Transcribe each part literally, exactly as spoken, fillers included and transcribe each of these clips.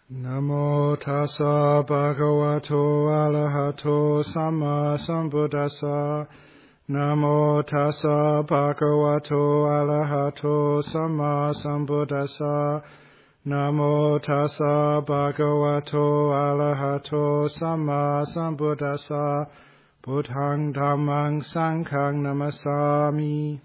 Namo tassa bhagavato arahato samma sambuddhassa. Namo tassa bhagavato arahato samma sambuddhassa. Namo tassa bhagavato arahato samma sambuddhassa. Buddhang dhammang sanghang namasami.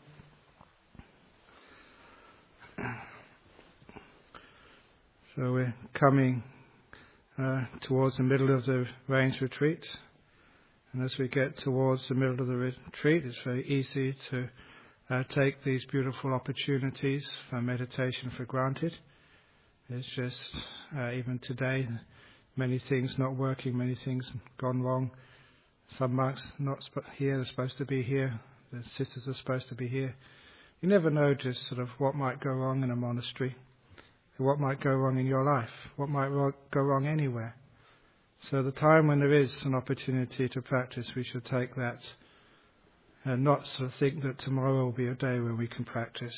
So we're coming uh, towards the middle of the Rains Retreat, and as we get towards the middle of the retreat, it's very easy to uh, take these beautiful opportunities for meditation for granted. It's just, uh, even today, many things not working, many things gone wrong. Some monks not sp- here, they're supposed to be here, the sisters are supposed to be here. You never know just sort of what might go wrong in a monastery. What might go wrong in your life? What might go wrong anywhere? So the time when there is an opportunity to practice, we should take that and not sort of think that tomorrow will be a day when we can practice.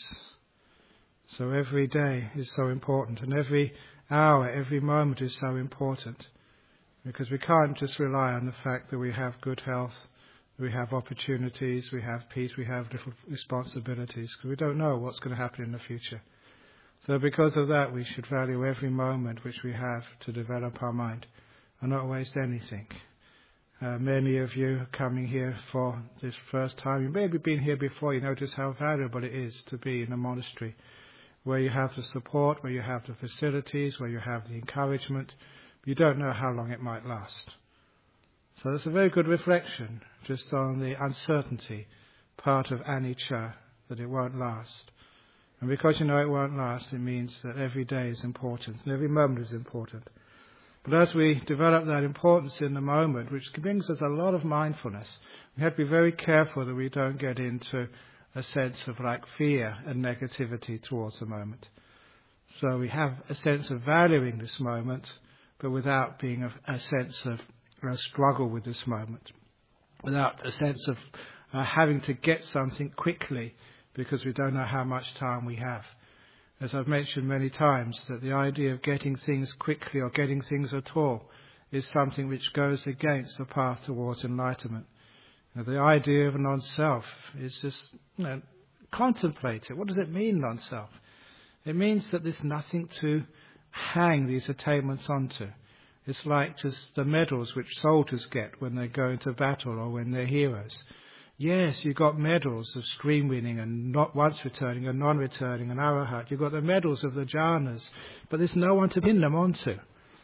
So every day is so important, and every hour, every moment is so important, because we can't just rely on the fact that we have good health, we have opportunities, we have peace, we have little responsibilities, because we don't know what's going to happen in the future. So because of that, we should value every moment which we have to develop our mind and not waste anything. Uh, many of you are coming here for this first time. You may have been here before. You notice how valuable it is to be in a monastery where you have the support, where you have the facilities, where you have the encouragement. You don't know how long it might last. So it's a very good reflection just on the uncertainty part of anicca, that it won't last. And because you know it won't last, it means that every day is important and every moment is important. But as we develop that importance in the moment, which brings us a lot of mindfulness, we have to be very careful that we don't get into a sense of like fear and negativity towards the moment. So we have a sense of valuing this moment, but without being a, a sense of a struggle with this moment, without a sense of uh, having to get something quickly, because we don't know how much time we have. As I've mentioned many times, that the idea of getting things quickly or getting things at all is something which goes against the path towards enlightenment. Now, the idea of non-self is just, you know, contemplate it. What does it mean, non-self? It means that there's nothing to hang these attainments onto. It's like just the medals which soldiers get when they go into battle or when they're heroes. Yes, you've got medals of stream winning and not once returning and non-returning and arahat. You've got the medals of the jhanas, but there's no one to pin them onto.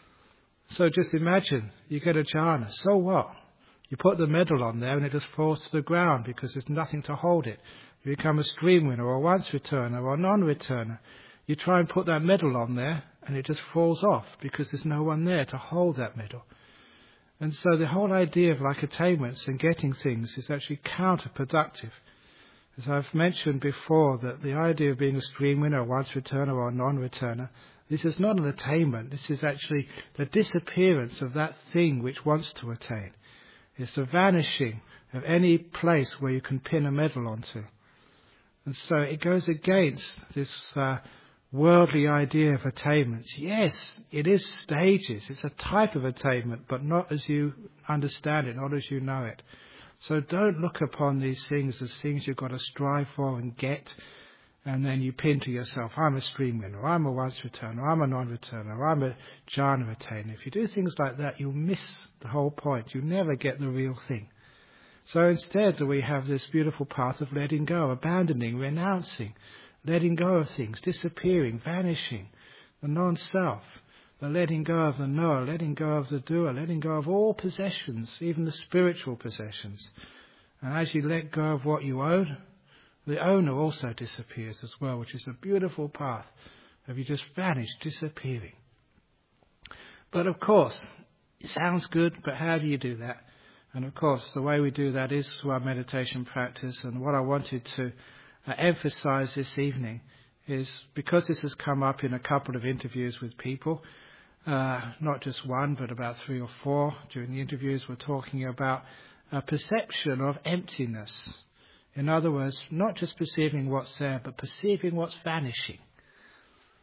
So just imagine, you get a jhana, so what? You put the medal on there and it just falls to the ground because there's nothing to hold it. You become a stream winner or a once returner or a non-returner. You try and put that medal on there and it just falls off because there's no one there to hold that medal. And so the whole idea of like attainments and getting things is actually counterproductive. As I've mentioned before, that the idea of being a stream winner, a once returner or a non-returner, this is not an attainment. This is actually the disappearance of that thing which wants to attain. It's the vanishing of any place where you can pin a medal onto. And so it goes against this uh, worldly idea of attainments. Yes, it is stages. It's a type of attainment, but not as you understand it, not as you know it. So don't look upon these things as things you've got to strive for and get, and then you pin to yourself, I'm a stream winner, I'm a once returner, I'm a non-returner, I'm a jhana attainer. If you do things like that, you'll miss the whole point. You never get the real thing. So instead, we have this beautiful path of letting go, abandoning, renouncing, letting go of things, disappearing, vanishing, the non-self, the letting go of the knower, letting go of the doer, letting go of all possessions, even the spiritual possessions. And as you let go of what you own, the owner also disappears as well, which is a beautiful path of you just vanish, disappearing. But of course, it sounds good, but how do you do that? And of course, the way we do that is through our meditation practice. And what I wanted to Uh, emphasize this evening is, because this has come up in a couple of interviews with people, uh, not just one but about three or four during the interviews, we're talking about a perception of emptiness. In other words, not just perceiving what's there but perceiving what's vanishing.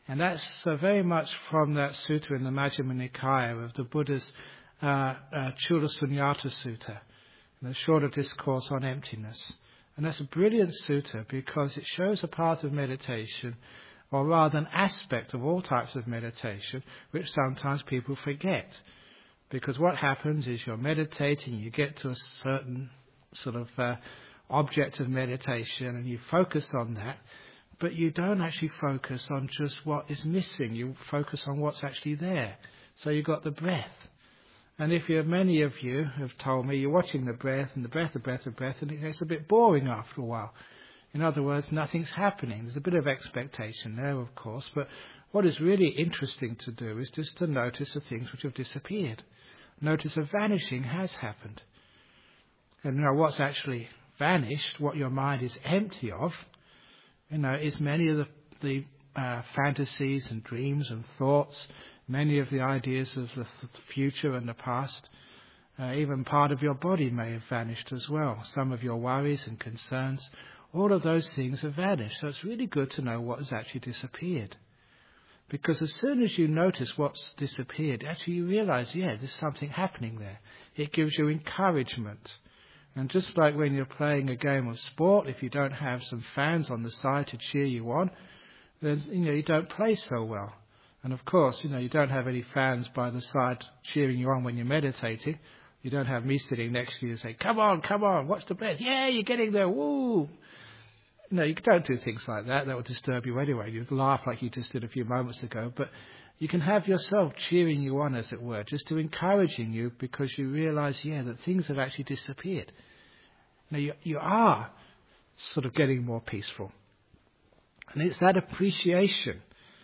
And that's uh, very much from that sutta in the Majjhima Nikaya of the Buddha's uh, uh, Chula Sunyata Sutta, the shorter discourse on emptiness. And that's a brilliant sutta because it shows a part of meditation, or rather an aspect of all types of meditation, which sometimes people forget. Because what happens is you're meditating, you get to a certain sort of uh, object of meditation and you focus on that, but you don't actually focus on just what is missing. You focus on what's actually there. So you've got the breath. And if you're, many of you have told me you're watching the breath and the breath, the breath, the breath, and it gets a bit boring after a while. In other words, nothing's happening. There's a bit of expectation there, of course, but what is really interesting to do is just to notice the things which have disappeared. Notice a vanishing has happened. And you know what's actually vanished, what your mind is empty of, you know, is many of the, the uh, fantasies and dreams and thoughts, many of the ideas of the future and the past. Uh, even part of your body may have vanished as well. Some of your worries and concerns, all of those things have vanished. So it's really good to know what has actually disappeared. Because as soon as you notice what's disappeared, actually you realize, yeah, there's something happening there. It gives you encouragement. And just like when you're playing a game of sport, if you don't have some fans on the side to cheer you on, then you know you don't play so well. And of course, you know, you don't have any fans by the side cheering you on when you're meditating. You don't have me sitting next to you and say, come on, come on, watch the breath. Yeah, you're getting there, woo! No, you don't do things like that. That would disturb you anyway. You'd laugh like you just did a few moments ago. But you can have yourself cheering you on, as it were, just to encouraging you because you realise, yeah, that things have actually disappeared. Now, you, you are sort of getting more peaceful. And it's that appreciation,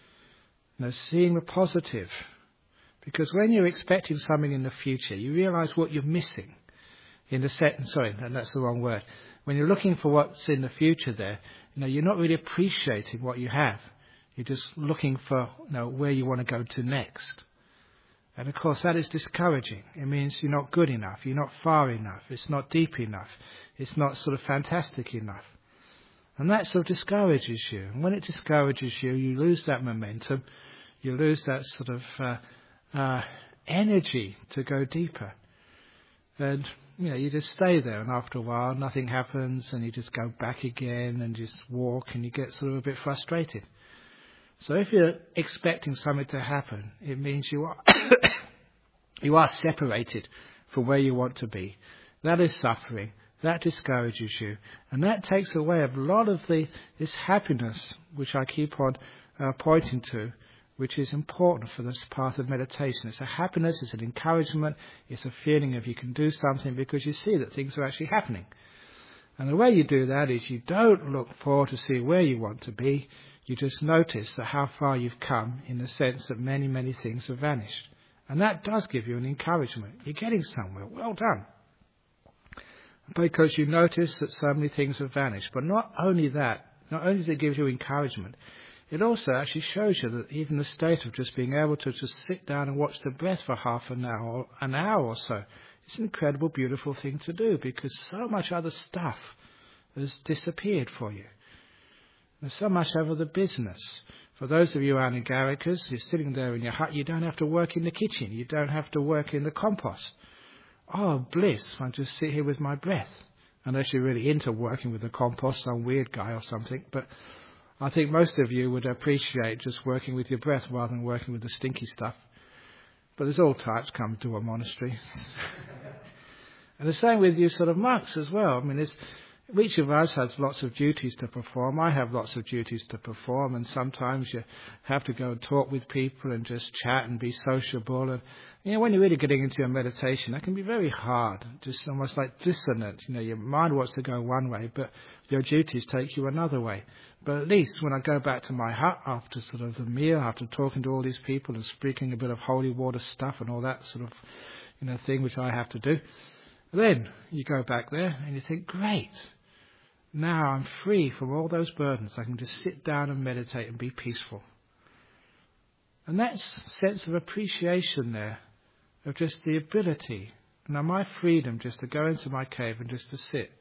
you know, seeing the positive. Because when you're expecting something in the future, you realise what you're missing. In the set, sorry, and that's the wrong word. When you're looking for what's in the future there, you know, you're not really appreciating what you have. You're just looking for, you know, where you want to go to next. And of course that is discouraging. It means you're not good enough, you're not far enough, it's not deep enough, it's not sort of fantastic enough. And that sort of discourages you. And when it discourages you, you lose that momentum, you lose that sort of uh, uh, energy to go deeper. And you know, you just stay there, and after a while nothing happens, and you just go back again and just walk, and you get sort of a bit frustrated. So if you're expecting something to happen, it means you are you are separated from where you want to be. That is suffering. That discourages you, and that takes away a lot of the this happiness which I keep on uh, pointing to, which is important for this path of meditation. It's a happiness, it's an encouragement, it's a feeling of you can do something because you see that things are actually happening. And the way you do that is you don't look forward to see where you want to be. You just notice that how far you've come in the sense that many, many things have vanished. And that does give you an encouragement. You're getting somewhere. Well done. Because you notice that so many things have vanished. But not only that, not only does it give you encouragement, it also actually shows you that even the state of just being able to just sit down and watch the breath for half an hour or an hour or so, it's an incredible, beautiful thing to do because so much other stuff has disappeared for you. There's so much over the business. For those of you Anagarikas, you're sitting there in your hut, you don't have to work in the kitchen, you don't have to work in the compost. Oh, bliss, I just sit here with my breath. Unless you're really into working with the compost, some weird guy or something, but I think most of you would appreciate just working with your breath rather than working with the stinky stuff. But there's all types come to a monastery. And the same with you sort of monks as well. I mean, it's, each of us has lots of duties to perform. I have lots of duties to perform, and sometimes you have to go and talk with people and just chat and be sociable. And you know, when you're really getting into your meditation, that can be very hard, just almost like dissonant. You know, your mind wants to go one way, but your duties take you another way. But at least when I go back to my hut after sort of the meal, after talking to all these people and speaking a bit of holy water stuff and all that sort of, you know, thing which I have to do, then you go back there and you think, great. Now I'm free from all those burdens. I can just sit down and meditate and be peaceful. And that sense of appreciation there, of just the ability, now my freedom just to go into my cave and just to sit.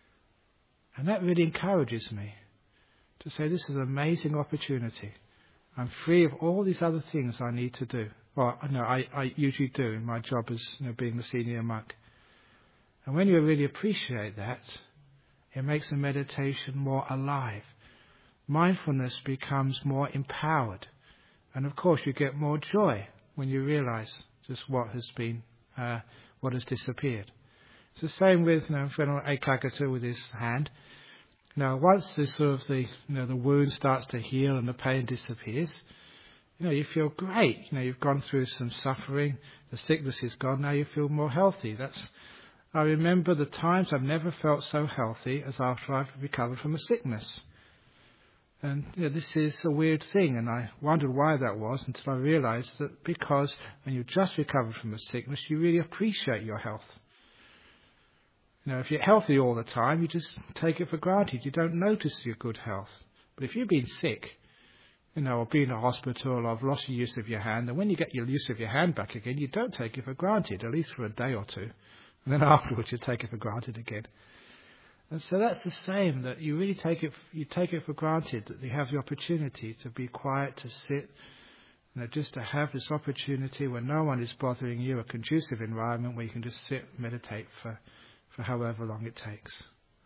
And that really encourages me to say this is an amazing opportunity. I'm free of all these other things I need to do. Well, no, I, I usually do in my job as, you know, being the senior monk. And when you really appreciate that, it makes the meditation more alive. Mindfulness becomes more empowered. And of course you get more joy when you realize just what has been, uh, what has disappeared. It's the same with, you know, Venerable Ekaggata with his hand. Now, once this sort of the, you know, the wound starts to heal and the pain disappears, you know, you feel great. You know, you've gone through some suffering, the sickness is gone, now you feel more healthy. That's, I remember the times I've never felt so healthy as after I've recovered from a sickness. And you know, this is a weird thing, and I wondered why that was until I realized that because when you just recovered from a sickness, you really appreciate your health. You know, if you're healthy all the time, you just take it for granted. You don't notice your good health. But if you've been sick, you know, or been in a hospital, or have lost the use of your hand, and when you get your use of your hand back again, you don't take it for granted, at least for a day or two. And then afterwards, you take it for granted again. And so that's the same, that you really take it, you take it for granted that you have the opportunity to be quiet, to sit, you know, just to have this opportunity where no one is bothering you, a conducive environment where you can just sit, meditate for, for however long it takes.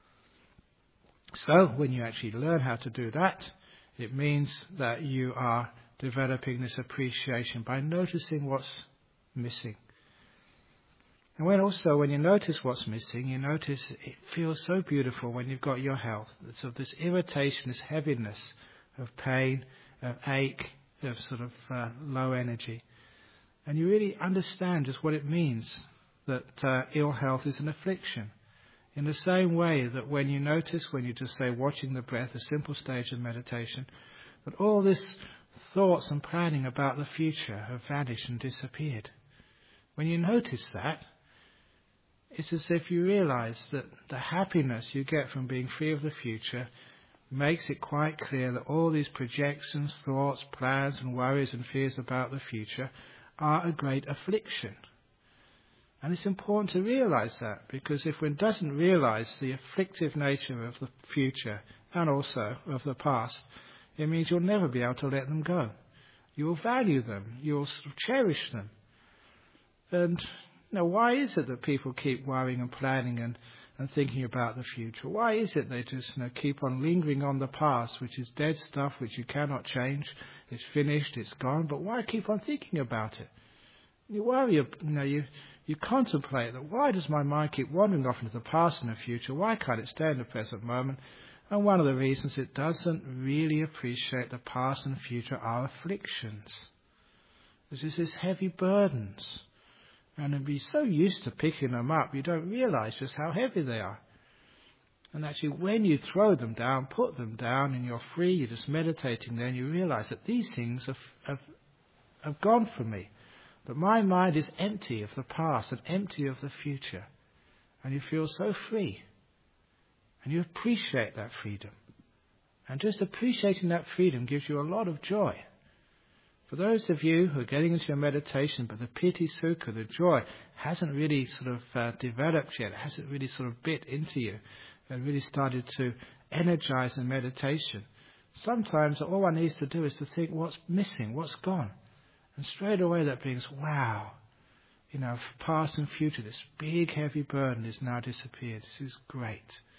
So when you actually learn how to do that, it means that you are developing this appreciation by noticing what's missing. And when also, when you notice what's missing, you notice it feels so beautiful when you've got your health. It's of this irritation, this heaviness of pain, of ache, of sort of uh, low energy. And you really understand just what it means that uh, ill health is an affliction. In the same way that when you notice, when you just say watching the breath, a simple stage of meditation, that all this thoughts and planning about the future have vanished and disappeared. When you notice that, it's as if you realize that the happiness you get from being free of the future makes it quite clear that all these projections, thoughts, plans and worries and fears about the future are a great affliction. And it's important to realize that, because if one doesn't realize the afflictive nature of the future and also of the past, it means you'll never be able to let them go. You will value them. You will sort of cherish them. And now, why is it that people keep worrying and planning and, and thinking about the future? Why is it they just, you know, keep on lingering on the past, which is dead stuff, which you cannot change? It's finished, it's gone. But why keep on thinking about it? You worry, you know, you, you contemplate that. Why does my mind keep wandering off into the past and the future? Why can't it stay in the present moment? And one of the reasons it doesn't really appreciate the past and future are afflictions. There's just these heavy burdens. And to be so used to picking them up, you don't realize just how heavy they are. And actually, when you throw them down, put them down, and you're free, you're just meditating there, and you realize that these things have, have, have gone from me. That my mind is empty of the past and empty of the future. And you feel so free. And you appreciate that freedom. And just appreciating that freedom gives you a lot of joy. For those of you who are getting into your meditation, but the piti sukha, the joy, hasn't really sort of uh, developed yet, hasn't really sort of bit into you, and really started to energize the meditation, sometimes all one needs to do is to think what's missing, what's gone. And straight away that brings, wow, you know, past and future, this big heavy burden is now disappeared. This is great.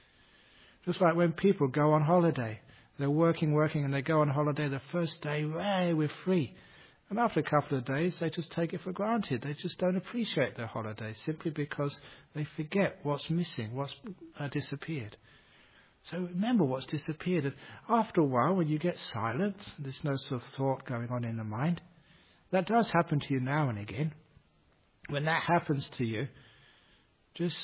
Just like when people go on holiday. They're working, working, and they go on holiday. The first day, hey, we're free. And after a couple of days, they just take it for granted. They just don't appreciate their holiday simply because they forget what's missing, what's uh, disappeared. So remember what's disappeared. And after a while, when you get silent, there's no sort of thought going on in the mind. That does happen to you now and again. When that happens to you, just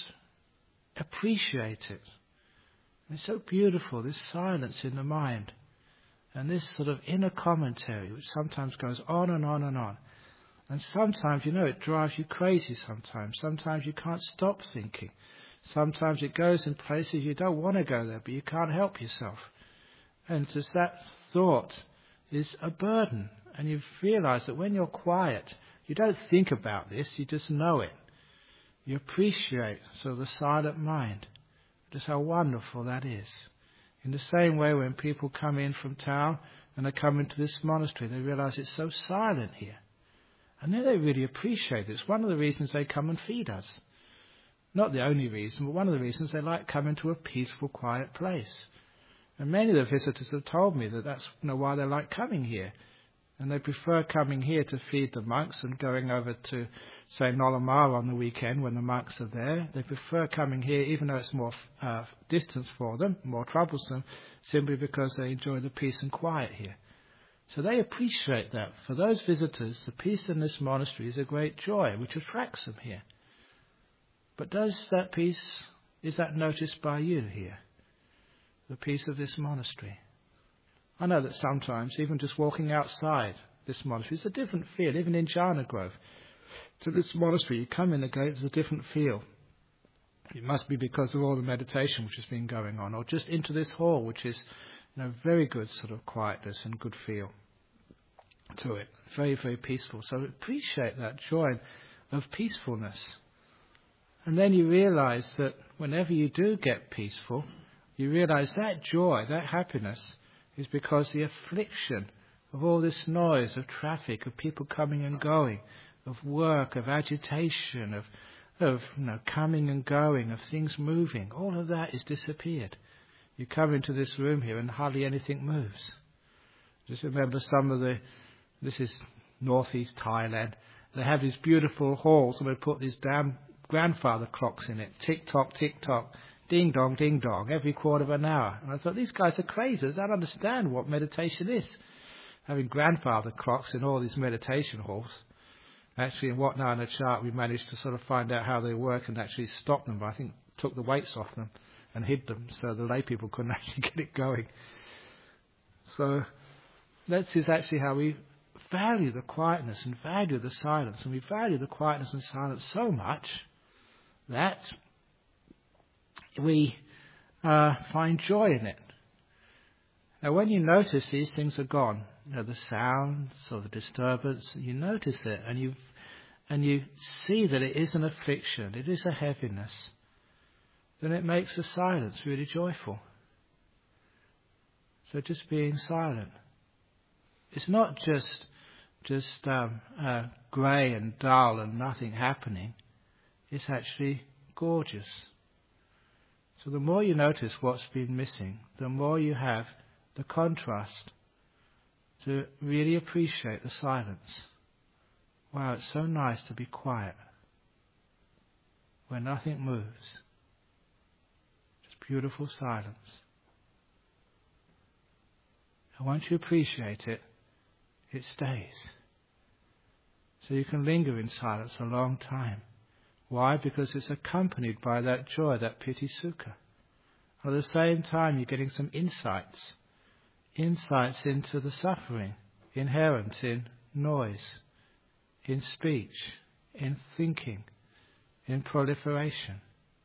appreciate it. It's so beautiful, this silence in the mind. And this sort of inner commentary, which sometimes goes on and on and on. And sometimes, you know, it drives you crazy sometimes. Sometimes you can't stop thinking. Sometimes it goes in places you don't want to go there, but you can't help yourself. And just that thought is a burden. And you realise that when you're quiet, you don't think about this, you just know it. You appreciate sort of the silent mind. Just how wonderful that is. In the same way when people come in from town and they come into this monastery. They realize it's so silent here. And then they really appreciate it. It's one of the reasons they come and feed us. Not the only reason, but one of the reasons they like coming to a peaceful, quiet place. And many of the visitors have told me that that's you know, why they like coming here. And they prefer coming here to feed the monks and going over to, say, Nolamara on the weekend when the monks are there. They prefer coming here, even though it's more uh, distance for them, more troublesome, simply because they enjoy the peace and quiet here. So they appreciate that. For those visitors, the peace in this monastery is a great joy, which attracts them here. But does that peace, is that noticed by you here? The peace of this monastery? I know that sometimes, even just walking outside this monastery, it's a different feel. Even in Jhana Grove, to this monastery, you come in the gate, there's a different feel. It must be because of all the meditation which has been going on, or just into this hall, which is, you know, very good sort of quietness and good feel to it. Very, very peaceful. So appreciate that joy of peacefulness. And then you realize that whenever you do get peaceful, you realize that joy, that happiness, is because the affliction of all this noise, of traffic, of people coming and going, of work, of agitation, of, of you know, coming and going, of things moving, all of that is disappeared. You come into this room here and hardly anything moves. Just remember some of the, this is northeast Thailand, they have these beautiful halls and they put these damn grandfather clocks in it, tick-tock, tick-tock, ding-dong, ding-dong, every quarter of an hour. And I thought, these guys are crazy. They don't understand what meditation is. Having grandfather clocks in all these meditation halls. Actually, in Wat Nana chart, we managed to sort of find out how they work and actually stop them. But I think took the weights off them and hid them so the lay people couldn't actually get it going. So this is actually how we value the quietness and value the silence. And we value the quietness and silence so much that we uh, find joy in it. Now, when you notice these things are gone, you know, the sounds or the disturbance, you notice it and you and you see that it is an affliction, it is a heaviness, then it makes the silence really joyful. So just being silent. It's not just just um, uh, grey and dull and nothing happening. It's actually gorgeous. So the more you notice what's been missing, the more you have the contrast to really appreciate the silence. Wow, it's so nice to be quiet, where nothing moves. Just beautiful silence. And once you appreciate it, it stays. So you can linger in silence a long time. Why? Because it's accompanied by that joy, that piti sukha. At the same time, you're getting some insights. Insights into the suffering inherent in noise, in speech, in thinking, in proliferation.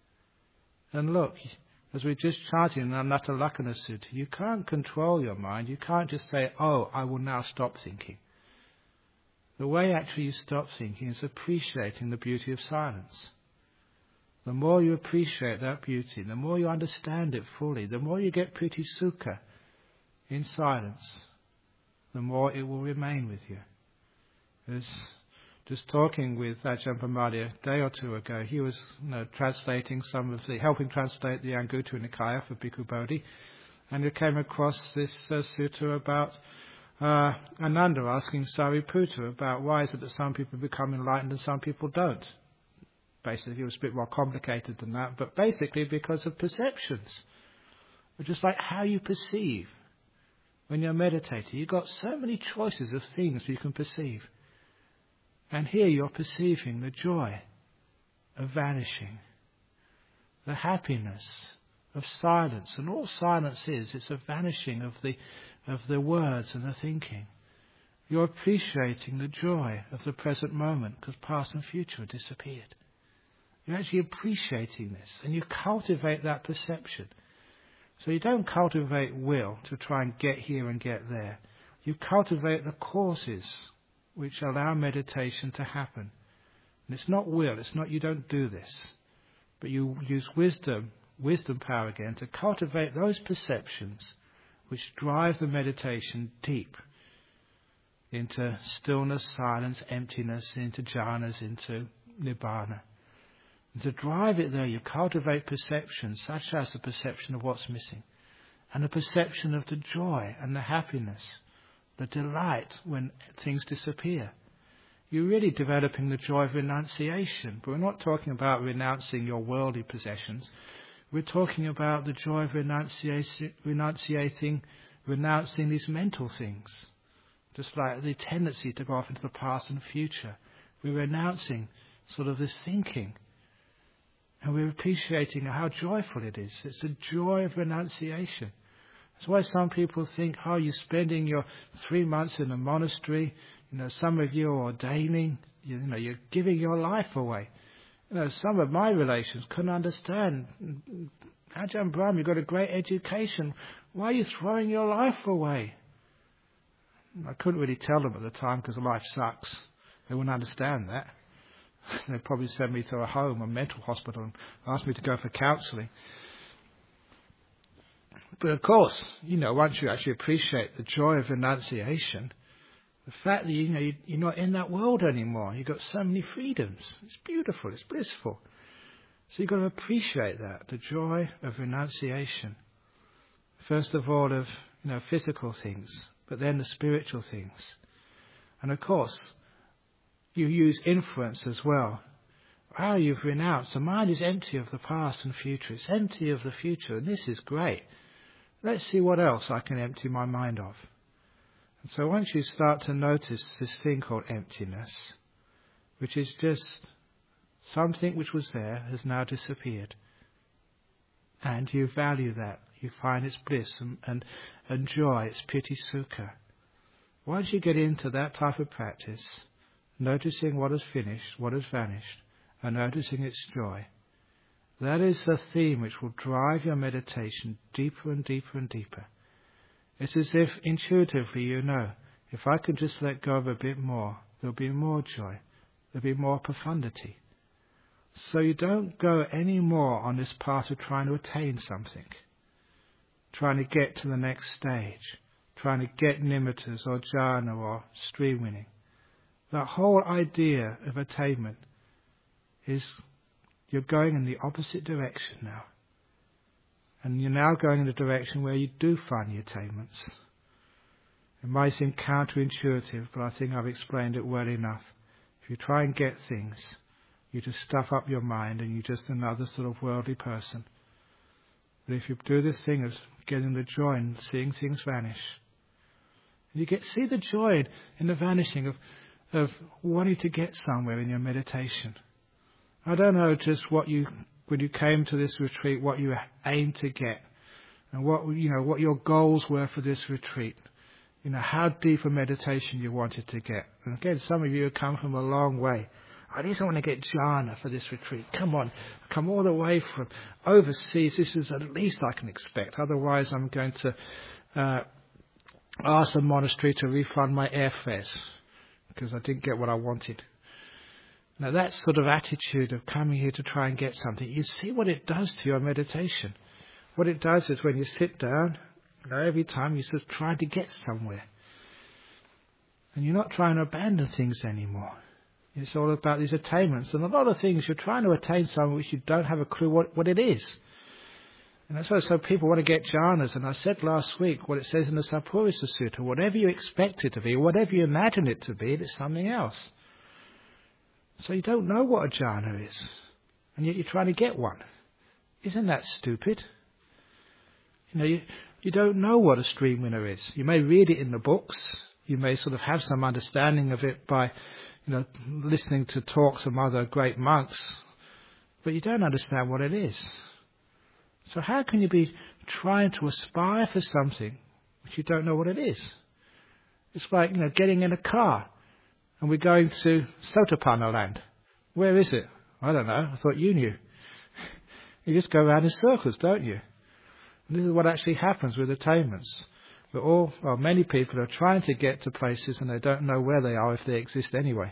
And look, as we just chanted in Anatta Lakkhana Sutta, you can't control your mind. You can't just say, oh, I will now stop thinking. The way actually you stop thinking is appreciating the beauty of silence. The more you appreciate that beauty, the more you understand it fully, the more you get piti sukha in silence, the more it will remain with you. As just talking with Ajahn Brahmali a day or two ago, he was you know, translating some of the, helping translate the Anguttara Nikaya for Bhikkhu Bodhi, and he came across this uh, sutta about uh, Ananda asking Sariputta about why is it that some people become enlightened and some people don't. Basically, it was a bit more complicated than that, but basically because of perceptions. Just like how you perceive. When you're meditating, you've got so many choices of things you can perceive. And here you're perceiving the joy of vanishing, the happiness of silence. And all silence is, it's a vanishing of the, of the words and the thinking. You're appreciating the joy of the present moment because past and future have disappeared. You're actually appreciating this and you cultivate that perception. So you don't cultivate will to try and get here and get there. You cultivate the causes which allow meditation to happen. And it's not will, it's not you don't do this. But you use wisdom, wisdom power again, to cultivate those perceptions which drive the meditation deep into stillness, silence, emptiness, into jhanas, into nibbana. And to drive it there, you cultivate perception, such as the perception of what's missing, and the perception of the joy and the happiness, the delight when things disappear. You're really developing the joy of renunciation. But we're not talking about renouncing your worldly possessions. We're talking about the joy of renunciation, renunciating, renouncing these mental things. Just like the tendency to go off into the past and future. We're renouncing sort of this thinking. And we're appreciating how joyful it is. It's the joy of renunciation. That's why some people think, oh, you're spending your three months in a monastery. You know, some of you are ordaining. You know, you're giving your life away. You know, some of my relations couldn't understand. Ajahn Brahm, you've got a great education. Why are you throwing your life away? I couldn't really tell them at the time because life sucks. They wouldn't understand that. They'd probably send me to a home, a mental hospital, and ask me to go for counselling. But of course, you know, once you actually appreciate the joy of renunciation, the fact that, you know, you're not in that world anymore, you've got so many freedoms. It's beautiful, it's blissful. So you've got to appreciate that, the joy of renunciation. First of all, of, you know, physical things, but then the spiritual things. And of course, you use inference as well. Ah, you've renounced. The mind is empty of the past and future. It's empty of the future, and this is great. Let's see what else I can empty my mind of. And so once you start to notice this thing called emptiness, which is just something which was there has now disappeared, and you value that, you find its bliss and, and, and joy, its piti sukha. Once you get into that type of practice, noticing what has finished, what has vanished, and noticing its joy, that is the theme which will drive your meditation deeper and deeper and deeper. It's as if intuitively you know, if I can just let go of a bit more, there'll be more joy, there'll be more profundity. So you don't go any more on this path of trying to attain something, trying to get to the next stage, trying to get nimittas or jhana or stream winning. That whole idea of attainment is you're going in the opposite direction now. And you're now going in the direction where you do find the attainments. It might seem counterintuitive, but I think I've explained it well enough. If you try and get things, you just stuff up your mind and you're just another sort of worldly person. But if you do this thing of getting the joy and seeing things vanish, you get see the joy in the vanishing of of wanting to get somewhere in your meditation. I don't know just what you, when you came to this retreat, what you aimed to get, and what, you know, what your goals were for this retreat. You know, how deep a meditation you wanted to get. And again, some of you have come from a long way. I just want to get jhana for this retreat. Come on, come all the way from overseas. This is the least I can expect. Otherwise, I'm going to uh, ask the monastery to refund my airfares because I didn't get what I wanted. Now, that sort of attitude of coming here to try and get something, you see what it does to your meditation. What it does is when you sit down, you know, every time you're just trying to get somewhere. And you're not trying to abandon things anymore. It's all about these attainments. And a lot of things, you're trying to attain something which you don't have a clue what, what it is. And that's why so people want to get jhanas. And I said last week what it says in the Sappurisa Sutta. Whatever you expect it to be, whatever you imagine it to be, it's something else. So you don't know what a jhana is. And yet you're trying to get one. Isn't that stupid? You know, you, you don't know what a stream winner is. You may read it in the books. You may sort of have some understanding of it by, you know, listening to talks from other great monks. But you don't understand what it is. So how can you be trying to aspire for something which you don't know what it is? It's like, you know, getting in a car and we're going to Sotapanna land. Where is it? I don't know. I thought you knew. You just go around in circles, don't you? And this is what actually happens with attainments. We're all, well, many people are trying to get to places and they don't know where they are if they exist anyway.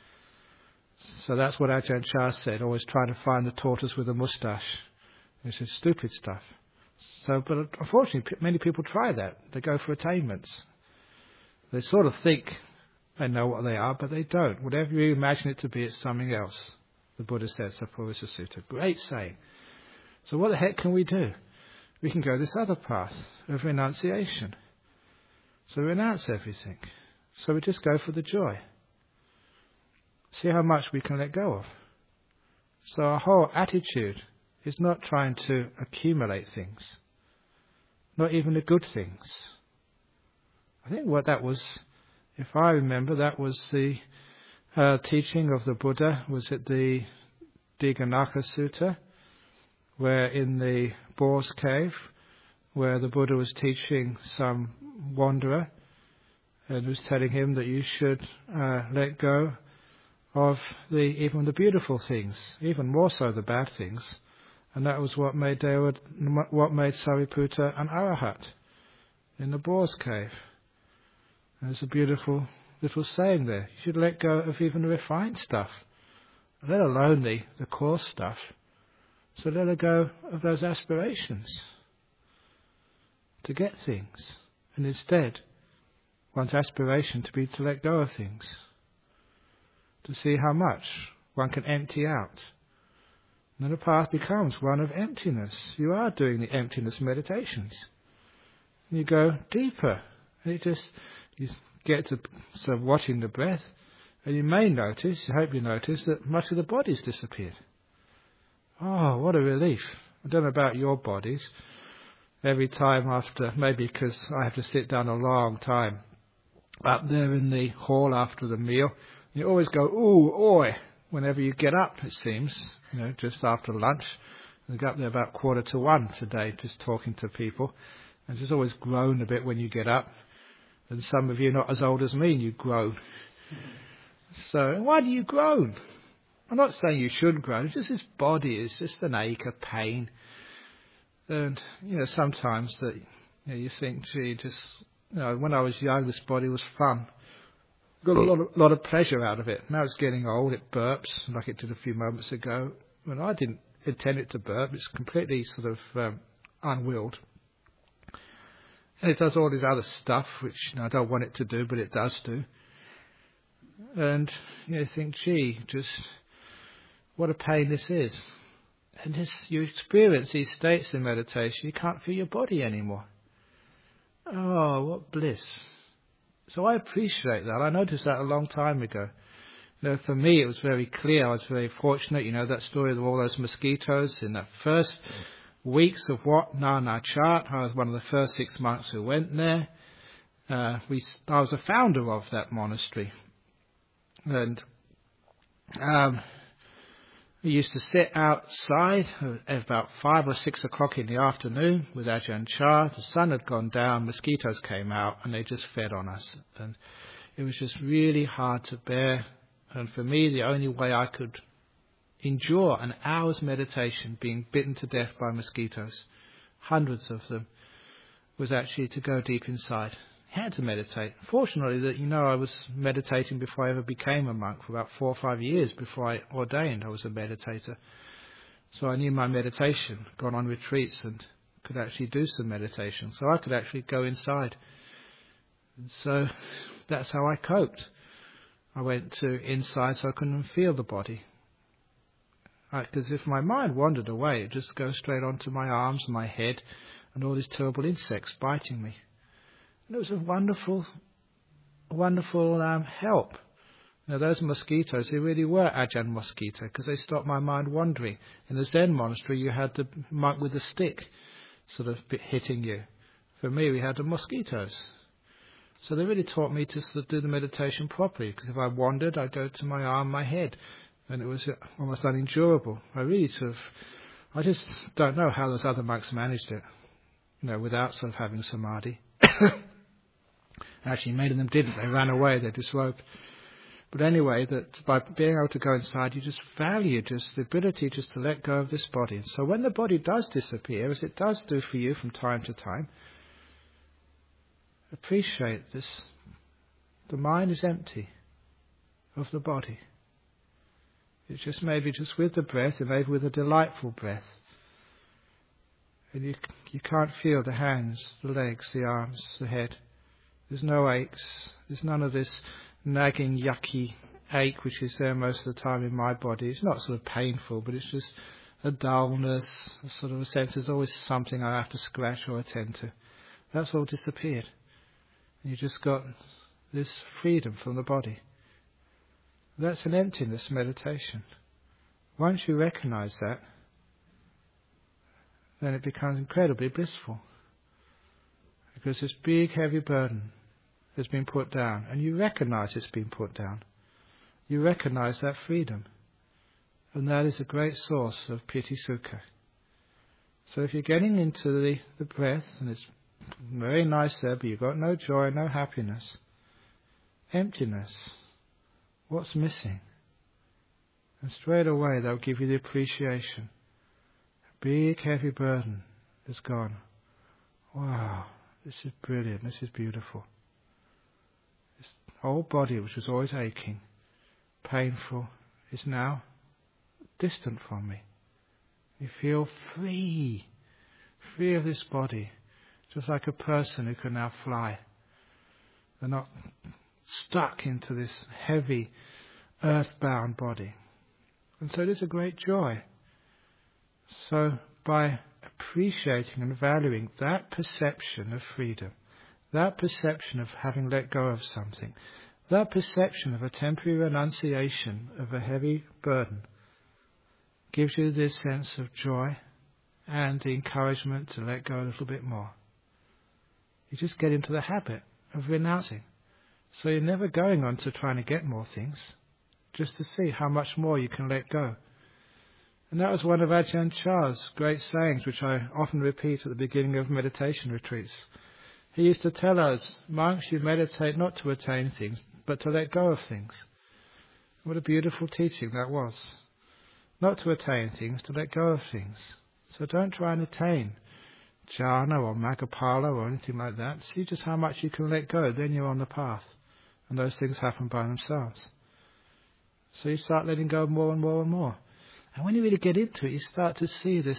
So that's what Ajahn Chah said, always trying to find the tortoise with a moustache. He said, stupid stuff. So, but unfortunately, many people try that. They go for attainments. They sort of think they know what they are, but they don't. Whatever you imagine it to be, it's something else. The Buddha said, Sappurisa Sutta. Great saying. So what the heck can we do? We can go this other path of renunciation. So renounce everything. So we just go for the joy. See how much we can let go of. So our whole attitude is not trying to accumulate things. Not even the good things. I think what that was, if I remember, that was the uh, teaching of the Buddha, was it the Dighanakha Sutta, where in the boar's cave, where the Buddha was teaching some wanderer, and was telling him that you should uh, let go of the even the beautiful things, even more so the bad things, and that was what made Deva, what made Sariputta an Arahat in the boar's cave. And there's a beautiful little saying there: you should let go of even the refined stuff, let alone the the coarse stuff. So let go of those aspirations to get things, and instead, one's aspiration to be to let go of things, to see how much one can empty out. And then the path becomes one of emptiness. You are doing the emptiness meditations. And you go deeper. And you just you get to sort of watching the breath, and you may notice, I hope you notice, that much of the body's disappeared. Oh, what a relief. I don't know about your bodies. Every time after, maybe because I have to sit down a long time up there in the hall after the meal, you always go, ooh, oi, whenever you get up, it seems, you know, just after lunch. I got up there about quarter to one today, just talking to people, and just always groan a bit when you get up. And some of you not as old as me, and you groan. So, why do you groan? I'm not saying you should groan, it's just this body is just an ache, a pain. And, you know, sometimes that, you know, you think, gee, just, you know, when I was young, this body was fun. Got a lot of, lot of pleasure out of it. Now it's getting old, it burps, like it did a few moments ago. When I didn't intend it to burp, it's completely sort of um, unwilled. And it does all this other stuff, which, you know, I don't want it to do, but it does do. And, you know, think, gee, just what a pain this is. And this, you experience these states in meditation, you can't feel your body anymore. Oh, what bliss. So I appreciate that. I noticed that a long time ago. You know, for me it was very clear. I was very fortunate, you know, that story of all those mosquitoes in that first weeks of Wat Nana Na Chat. I was one of the first six monks who went there. Uh, we, I was a founder of that monastery. And um, we used to sit outside at about five or six o'clock in the afternoon with Ajahn Chah. The sun had gone down, mosquitoes came out, and they just fed on us. And it was just really hard to bear. And for me, the only way I could endure an hour's meditation being bitten to death by mosquitoes, hundreds of them, was actually to go deep inside. I had to meditate. Fortunately, that you know, I was meditating before I ever became a monk. For about four or five years before I ordained, I was a meditator. So I knew my meditation, gone on retreats and could actually do some meditation. So I could actually go inside. And so that's how I coped. I went to inside so I couldn't feel the body. Because if my mind wandered away, it just goes straight onto my arms, my head, and all these terrible insects biting me. And it was a wonderful, wonderful um, help. Now those mosquitoes, they really were Ajahn mosquito, because they stopped my mind wandering. In the Zen monastery, you had the monk with the stick sort of hitting you. For me, we had the mosquitoes. So they really taught me to sort of do the meditation properly, because if I wandered, I'd go to my arm, my head, and it was almost unendurable. I really sort of, I just don't know how those other monks managed it, you know, without sort of having samadhi. Actually, many of them didn't. They ran away, they disrobed. But anyway, that by being able to go inside, you just value just the ability just to let go of this body. So when the body does disappear, as it does do for you from time to time, appreciate this. The mind is empty of the body. It's just maybe just with the breath, and maybe with a delightful breath. And you, you can't feel the hands, the legs, the arms, the head. There's no aches. There's none of this nagging, yucky ache which is there most of the time in my body. It's not sort of painful, but it's just a dullness, a sort of a sense there's always something I have to scratch or attend to. That's all disappeared. And you just got this freedom from the body. That's an emptiness meditation. Once you recognize that, then it becomes incredibly blissful. Because this big heavy burden has been put down, and you recognize it's been put down. You recognize that freedom. And that is a great source of piti sukha. So if you're getting into the, the breath, and it's very nice there, but you've got no joy, no happiness, emptiness, what's missing? And straight away they'll give you the appreciation. A big heavy burden is gone. Wow, this is brilliant, this is beautiful. This whole body, which was always aching, painful, is now distant from me. You feel free, free of this body, just like a person who can now fly. They're not stuck into this heavy, earthbound body. And so there's a great joy. So by appreciating and valuing that perception of freedom, that perception of having let go of something, that perception of a temporary renunciation of a heavy burden, gives you this sense of joy and the encouragement to let go a little bit more. You just get into the habit of renouncing. So you're never going on to trying to get more things, just to see how much more you can let go. And that was one of Ajahn Chah's great sayings, which I often repeat at the beginning of meditation retreats. He used to tell us, monks, you meditate not to attain things, but to let go of things. What a beautiful teaching that was. Not to attain things, to let go of things. So don't try and attain jhana or Maggaphala or anything like that. See just how much you can let go, then you're on the path. And those things happen by themselves. So you start letting go more and more and more. And when you really get into it, you start to see this,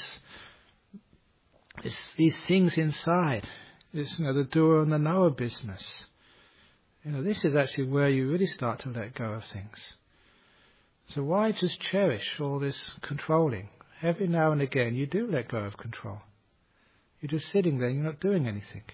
this these things inside. This, you know, the doer and the knower business. You know, this is actually where you really start to let go of things. So why just cherish all this controlling? Every now and again you do let go of control. You're just sitting there, you're not doing anything.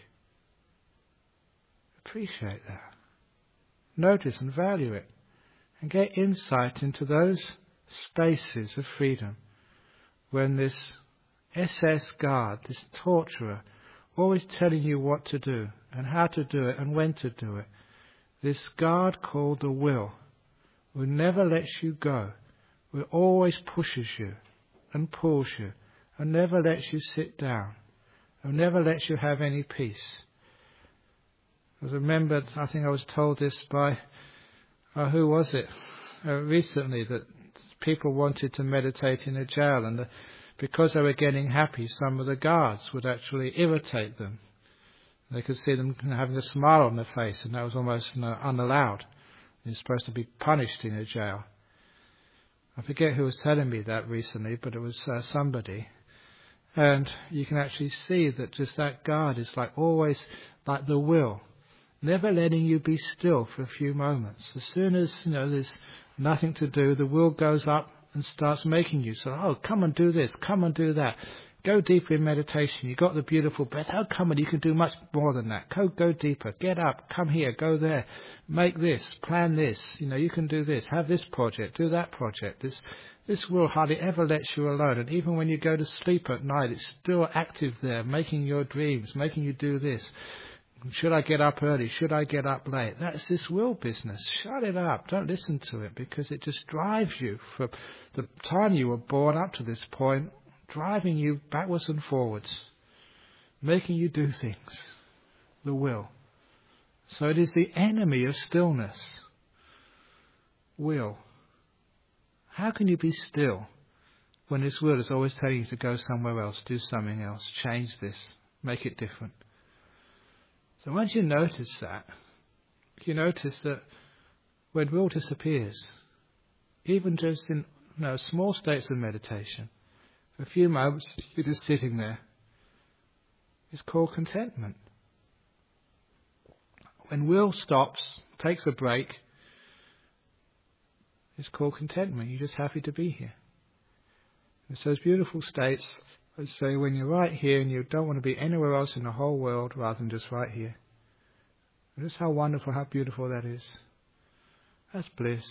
Appreciate that. Notice and value it. And get insight into those spaces of freedom when this S S guard, this torturer, always telling you what to do and how to do it and when to do it, this guard called the will, who never lets you go, who always pushes you and pulls you and never lets you sit down, and never lets you have any peace. I remember, I think I was told this by, uh, who was it, uh, recently, that people wanted to meditate in a jail, and the, because they were getting happy, some of the guards would actually irritate them. They could see them having a smile on their face, and that was almost you know, unallowed. You're supposed to be punished in a jail. I forget who was telling me that recently, but it was uh, somebody. And you can actually see that just that guard is like always like the will, never letting you be still for a few moments. As soon as you know there's nothing to do, the will goes up and starts making you so, oh, come and do this, come and do that. Go deeper in meditation. You've got the beautiful breath. Oh, come on, you can do much more than that. Go, go deeper. Get up. Come here. Go there. Make this. Plan this. You know, you can do this. Have this project. Do that project. This, this will hardly ever lets you alone. And even when you go to sleep at night, it's still active there, making your dreams, making you do this. Should I get up early? Should I get up late? That's this will business. Shut it up. Don't listen to it, because it just drives you from the time you were born up to this point, driving you backwards and forwards, making you do things. The will. So it is the enemy of stillness. Will. How can you be still when this will is always telling you to go somewhere else, do something else, change this, make it different? So once you notice that, you notice that when will disappears, even just in you know, small states of meditation, for a few moments you're just sitting there, is called contentment. When will stops, takes a break, it's called contentment. You're just happy to be here. It's those beautiful states, I say, when you're right here and you don't want to be anywhere else in the whole world rather than just right here. And just how wonderful, how beautiful that is. That's bliss.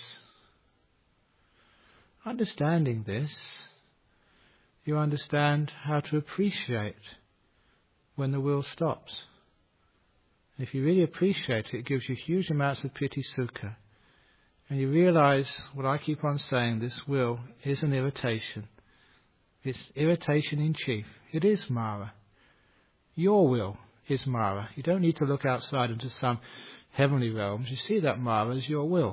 Understanding this, you understand how to appreciate when the will stops. If you really appreciate it, it gives you huge amounts of piti sukha. And you realize what I keep on saying, this will is an irritation. It's irritation in chief. It is Mara. Your will is Mara. You don't need to look outside into some heavenly realms. You see that Mara is your will.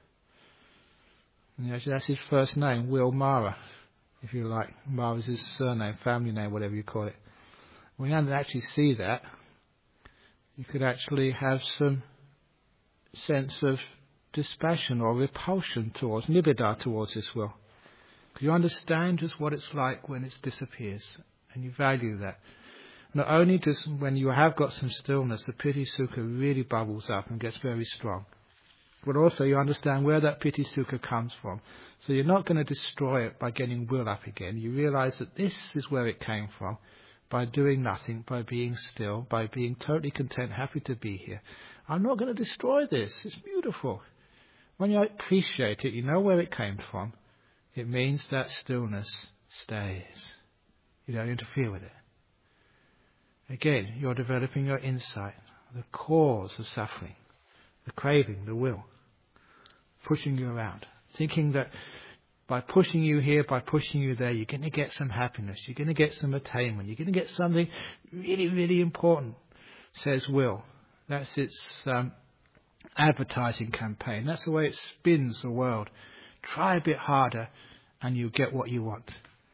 And actually that's his first name, Will Mara, if you like. Mara is his surname, family name, whatever you call it. When you actually see that, you could actually have some sense of dispassion or repulsion towards, nibbida towards this will. Because you understand just what it's like when it disappears, and you value that. Not only does, when you have got some stillness, the piti sukha really bubbles up and gets very strong, but also you understand where that piti sukha comes from. So you're not going to destroy it by getting will up again. You realize that this is where it came from, by doing nothing, by being still, by being totally content, happy to be here. I'm not going to destroy this. It's beautiful. When you appreciate it, you know where it came from. It means that stillness stays. You don't interfere with it. Again, you're developing your insight, the cause of suffering, the craving, the will, pushing you around, thinking that by pushing you here, by pushing you there, you're going to get some happiness, you're going to get some attainment, you're going to get something really, really important, says will. That's its um, advertising campaign. That's the way it spins the world. Try a bit harder and you get what you want.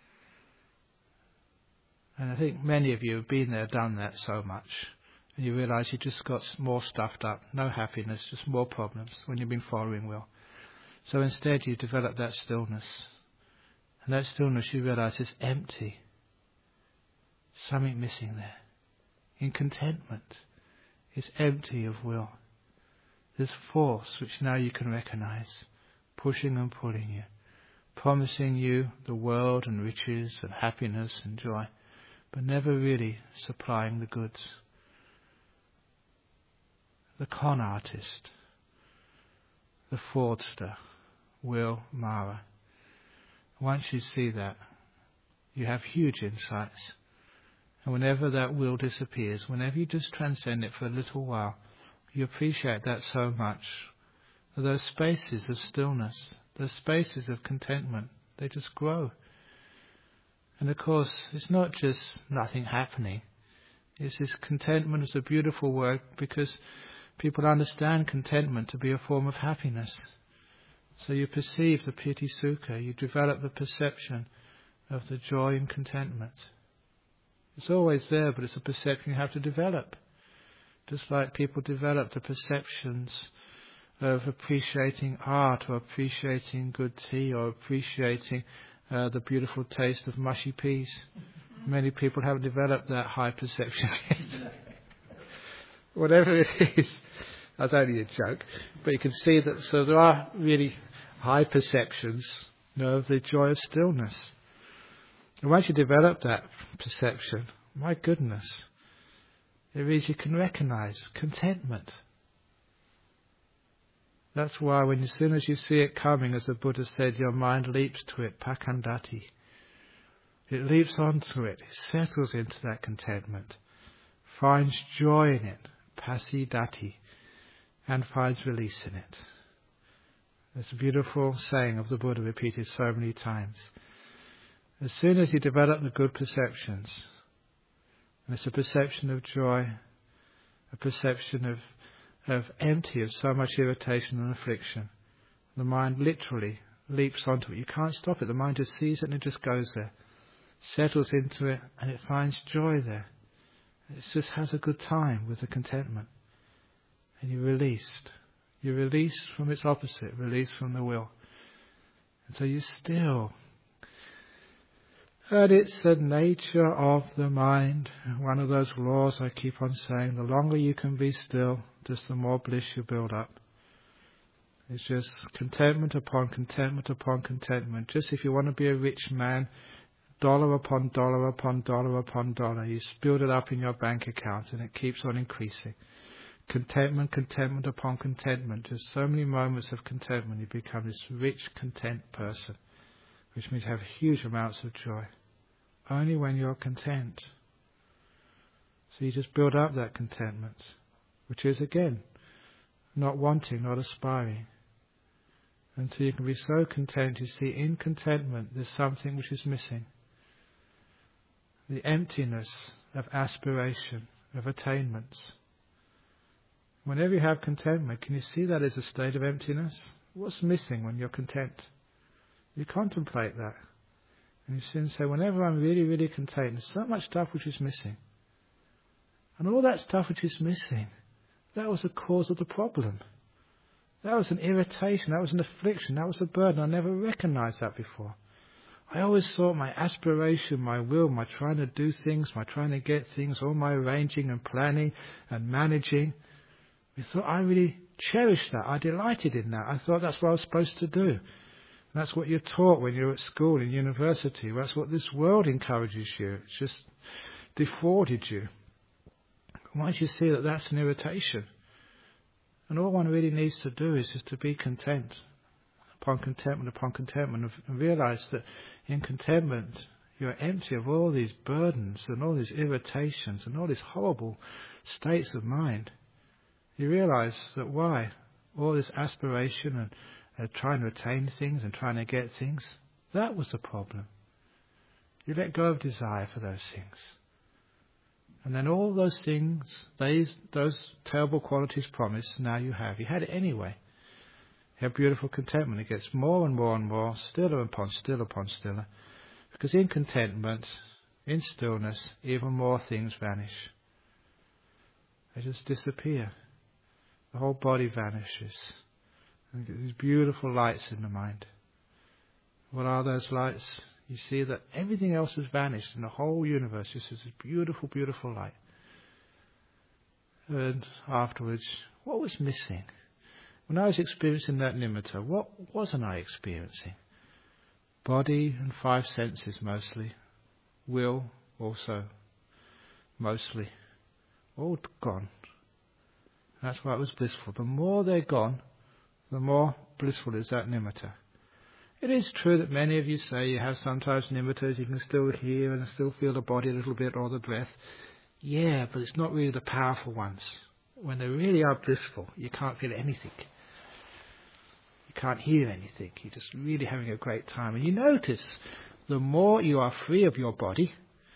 And I think many of you have been there, done that so much. And you realise you just got more stuffed up, no happiness, just more problems when you've been following will. So instead you develop that stillness. And that stillness you realise is empty. Something missing there. In contentment, it's empty of will. This force which now you can recognise, pushing and pulling you, promising you the world and riches and happiness and joy, but never really supplying the goods. The con artist, the fraudster, will, Mara. Once you see that, you have huge insights. And whenever that will disappears, whenever you just transcend it for a little while, you appreciate that so much. Those spaces of stillness, those spaces of contentment, they just grow. And of course, it's not just nothing happening. It's this contentment is a beautiful word because people understand contentment to be a form of happiness. So you perceive the piti sukha, you develop the perception of the joy and contentment. It's always there, but it's a perception you have to develop. Just like people develop the perceptions of appreciating art or appreciating good tea or appreciating uh, the beautiful taste of mushy peas. Many people haven't developed that high perception yet. Whatever it is, that's only a joke. But you can see that, so there are really high perceptions, you know, of the joy of stillness. And once you develop that perception, my goodness, it means you can recognise contentment. That's why when as soon as you see it coming, as the Buddha said, your mind leaps to it, pakandati. It leaps onto it, it settles into that contentment, finds joy in it, pasidati, and finds release in it. It's a beautiful saying of the Buddha repeated so many times. As soon as you develop the good perceptions, and it's a perception of joy, a perception of, of empty, of so much irritation and affliction, the mind literally leaps onto it. You can't stop it. The mind just sees it and it just goes there, settles into it, and it finds joy there. It just has a good time with the contentment. And you're released. You're released from its opposite, released from the will. And so you're still. And it's the nature of the mind. One of those laws I keep on saying, the longer you can be still, just the more bliss you build up. It's just contentment upon contentment upon contentment. Just if you want to be a rich man, dollar upon dollar upon dollar upon dollar, you build it up in your bank account and it keeps on increasing. Contentment, contentment upon contentment. Just so many moments of contentment, you become this rich, content person, which means you have huge amounts of joy. Only when you're content. So you just build up that contentment, which is again, not wanting, not aspiring. Until you can be so content, you see in contentment there's something which is missing. The emptiness of aspiration, of attainments. Whenever you have contentment, can you see that as a state of emptiness? What's missing when you're content? You contemplate that. And you see and say, whenever I'm really, really content, there's so much stuff which is missing. And all that stuff which is missing, that was the cause of the problem. That was an irritation, that was an affliction, that was a burden. I never recognized that before. I always thought my aspiration, my will, my trying to do things, my trying to get things, all my arranging and planning and managing, I thought I really cherished that. I delighted in that. I thought that's what I was supposed to do. And that's what you're taught when you're at school, in university. That's what this world encourages you. It's just defrauded you. Once you see that that's an irritation, and all one really needs to do is just to be content, upon contentment upon contentment, and realize that in contentment you're empty of all these burdens and all these irritations and all these horrible states of mind. You realize that why? All this aspiration and uh, trying to attain things and trying to get things, that was the problem. You let go of desire for those things. And then all those things, those, those terrible qualities promised, now you have. You had it anyway. You have beautiful contentment. It gets more and more and more, stiller upon stiller upon stiller. Because in contentment, in stillness, even more things vanish. They just disappear. The whole body vanishes. And you get these beautiful lights in the mind. What are those lights? You see that everything else has vanished in the whole universe. This is a beautiful, beautiful light. And afterwards, what was missing? When I was experiencing that nimitta, what wasn't I experiencing? Body and five senses mostly. Will also mostly. All gone. That's why it was blissful. The more they're gone, the more blissful is that nimitta. It is true that many of you say you have sometimes nimittas, you can still hear and still feel the body a little bit or the breath. Yeah, but it's not really the powerful ones. When they really are blissful, you can't feel anything. You can't hear anything. You're just really having a great time. And you notice, the more you are free of your body,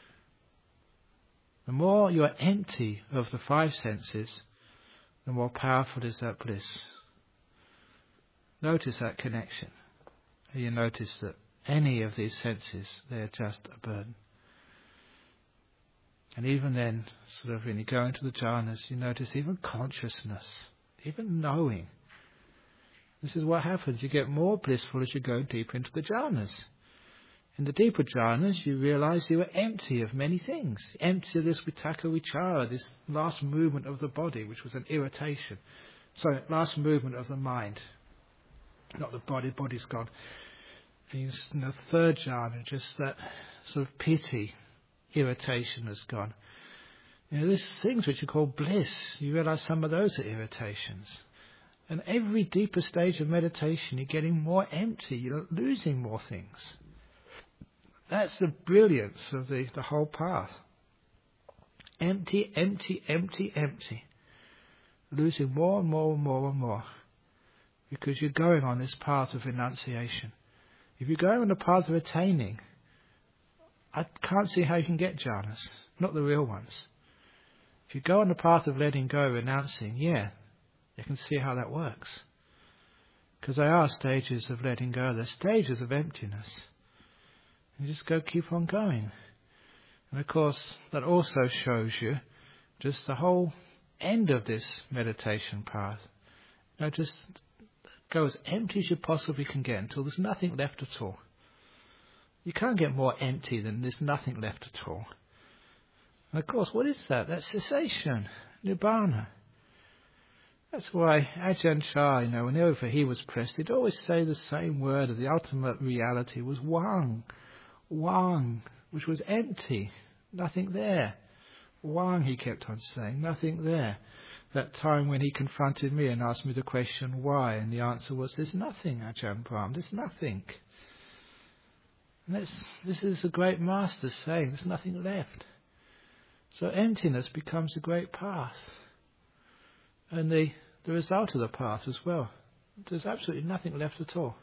the more you are empty of the five senses, the more powerful is that bliss. Notice that connection. You notice that any of these senses, they're just a burden. And even then, sort of when you go into the jhanas, you notice even consciousness, even knowing. This is what happens. You get more blissful as you go deeper into the jhanas. In the deeper jhanas, you realize you are empty of many things. Empty of this vitaka vichara, this last movement of the body, which was an irritation. Sorry, last movement of the mind. Not the body, body's gone. And in the third jhana, just that sort of pity, irritation has gone. You know, there's things which are called bliss. You realize some of those are irritations. And every deeper stage of meditation, you're getting more empty. You're losing more things. That's the brilliance of the, the whole path. Empty, empty, empty, empty. Losing more and more and more and more. Because you're going on this path of renunciation. If you're going on the path of attaining, I can't see how you can get jhanas, not the real ones. If you go on the path of letting go, renouncing, yeah, you can see how that works. Because they are stages of letting go, they're stages of emptiness. You just go, keep on going. And of course, that also shows you just the whole end of this meditation path. You know, just go as empty as you possibly can get until there's nothing left at all. You can't get more empty than there's nothing left at all. And of course, what is that? That's cessation, nibbana. That's why Ajahn Chah, you know, whenever he was pressed, he'd always say the same word of the ultimate reality was Wang. Wang, which was empty, nothing there. Wang, he kept on saying, nothing there. That time when he confronted me and asked me the question why, and the answer was, there's nothing, Ajahn Brahm, there's nothing. And that's, this is the great master saying, there's nothing left. So emptiness becomes a great path. And the, the result of the path as well. There's absolutely nothing left at all.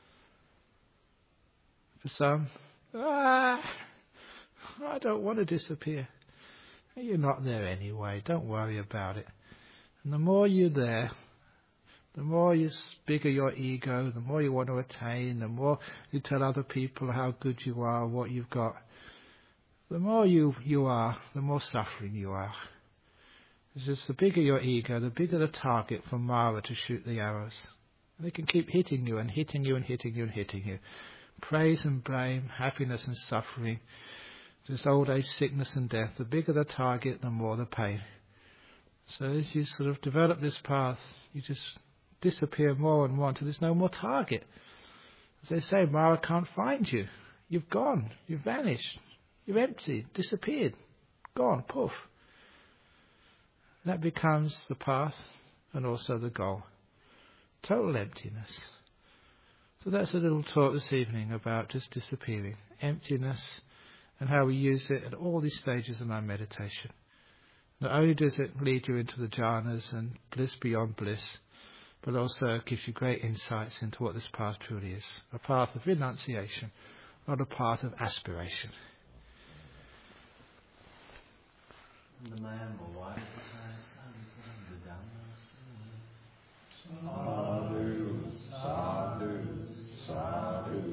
For some, ah, I don't want to disappear. You're not there anyway, don't worry about it. And the more you're there, the more you bigger your ego, the more you want to attain, the more you tell other people how good you are, what you've got. The more you, you are, the more suffering you are. It's just the bigger your ego, the bigger the target for Mara to shoot the arrows. And they can keep hitting you and hitting you and hitting you and hitting you. Praise and blame, happiness and suffering, just old age, sickness and death. The bigger the target, the more the pain. So as you sort of develop this path, you just disappear more and more until there's no more target. As they say, Mara can't find you. You've gone, you've vanished, you've emptied, disappeared, gone, poof. That becomes the path and also the goal. Total emptiness. So that's a little talk this evening about just disappearing, emptiness, and how we use it at all these stages of our meditation. Not only does it lead you into the jhanas and bliss beyond bliss, but also gives you great insights into what this path truly is. A path of renunciation, not a path of aspiration. Sadhu, sadhu, sadhu.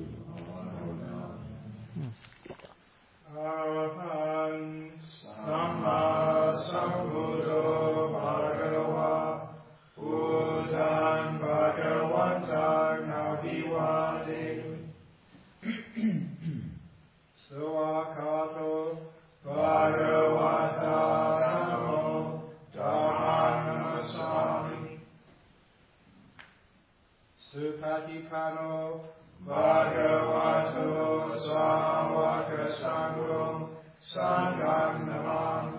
Arahant Samma Sambuddho Bhagava Buddhan Bhagavantan Abhivadin Suwakato Bhagavata Namo Dhamma Namasami Supatipano Bhagavato Samvaka Sangho Sangham Namam